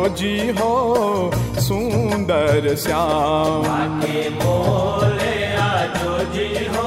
जी हो सुंदर श्याम। माके मोले आजो जी हो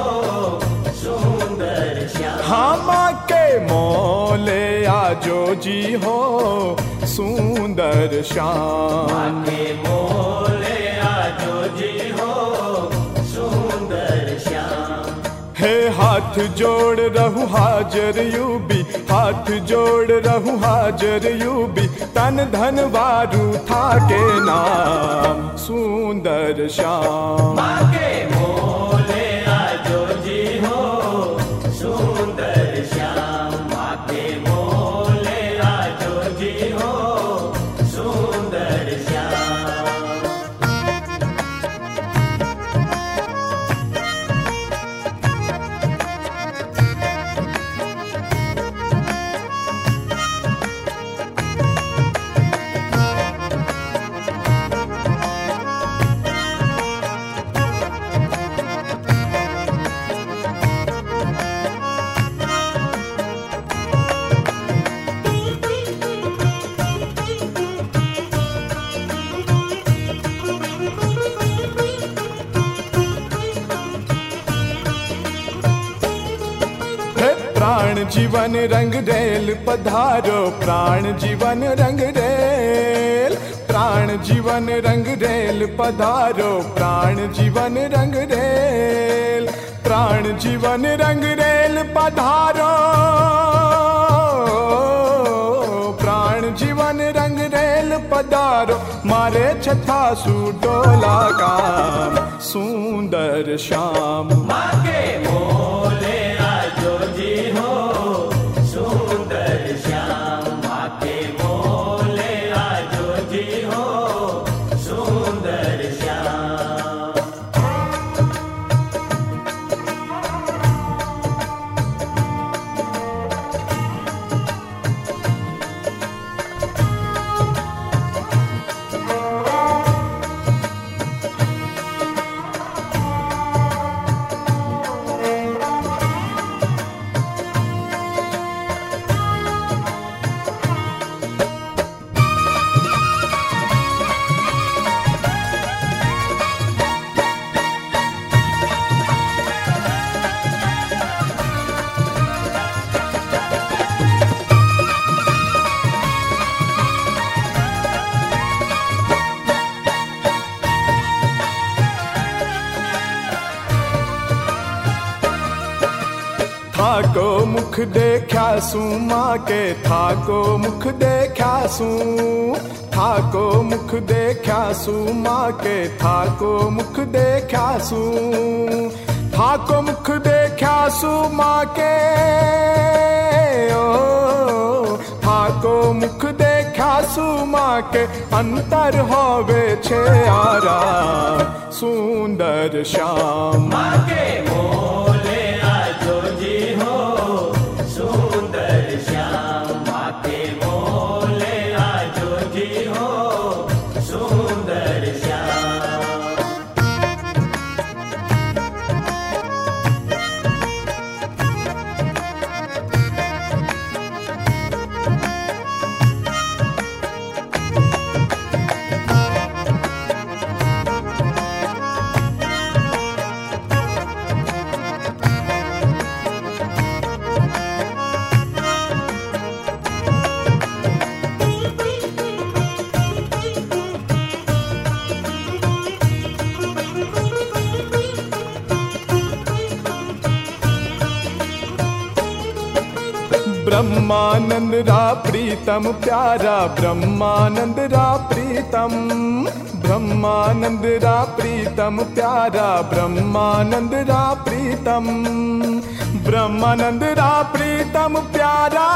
सुंदर श्याम। हाँ माँ के मोले आजो जी हो सुंदर श्याम। माके मोले आजो जी हो सुंदर श्याम। हे हाथ जोड़ रहू हाजर यूबी, हाथ जोड़ रहू हाजर यूबी, तन धन वारू था के नाम सुंदर श्याम। माके मोले आजो जी हो सुंदर श्याम। माके मोले आजो जी हो सुंदर श्याम। प्राण जीवन रंग रेल पधारो, प्राण जीवन रंग रेल, प्राण जीवन रंग रेल पधारो, प्राण जीवन रंग रेल, प्राण जीवन रंग रेल पधारो, प्राण जीवन रंग रेल पधारो, मारे छठासु डोला काम सुंदर श्याम। माके मोले आजो जी हो सुंदर श्याम। माके मोले आजो जी हो सुंदर श्याम। थाको मुख देखा सू माँ के, थाको मुख देखा सू, थाको मुख देखा सू माँ के, थाको मुख देखा सू, थाको मुख देखा सू माँ के, ओ थाको मुख देखा सू माँ के, अंतर होवे छे आराम सुंदर श्याम। माके मोले आजो जी हो सुंदर श्याम। माके मोले आजो जी हो सुंदर श्याम। ब्रह्मानंद रा प्रीतम प्यारा, ब्रह्मानंद रा प्रीतम, ब्रह्मानंद रा प्रीतम प्यारा, ब्रह्मानंद रा प्रीतम, ब्रह्मानंद रा प्रीतम प्यारा,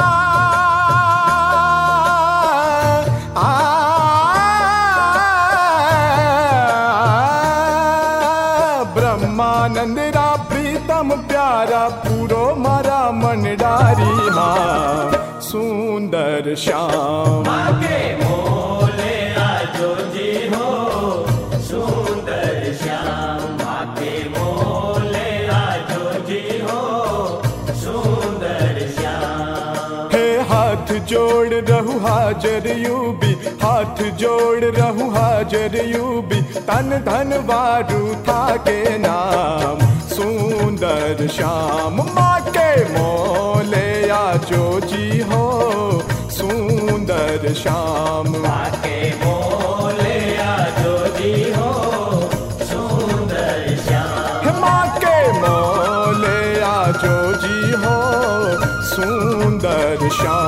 ब्रह्मानंद रा प्रीतम प्यारा, पूरो मारा मन डारी हाँ सुंदर श्याम। माके मोले आजो जी हो सुंदर श्याम। माके मोले आजो जी हो सुंदर श्याम। हे हाथ जोड़ रहू हाजर यूबी, हाथ जोड़ रहू हाजर यूबी, तन धन वारू था के नाम सुंदर श्याम। माँ के मोले आजो जी हो सुंदर श्याम। माँ के मोले आजो जी हो सुंदर श्याम। माँ के मोले आजो जी हो सुंदर श्याम।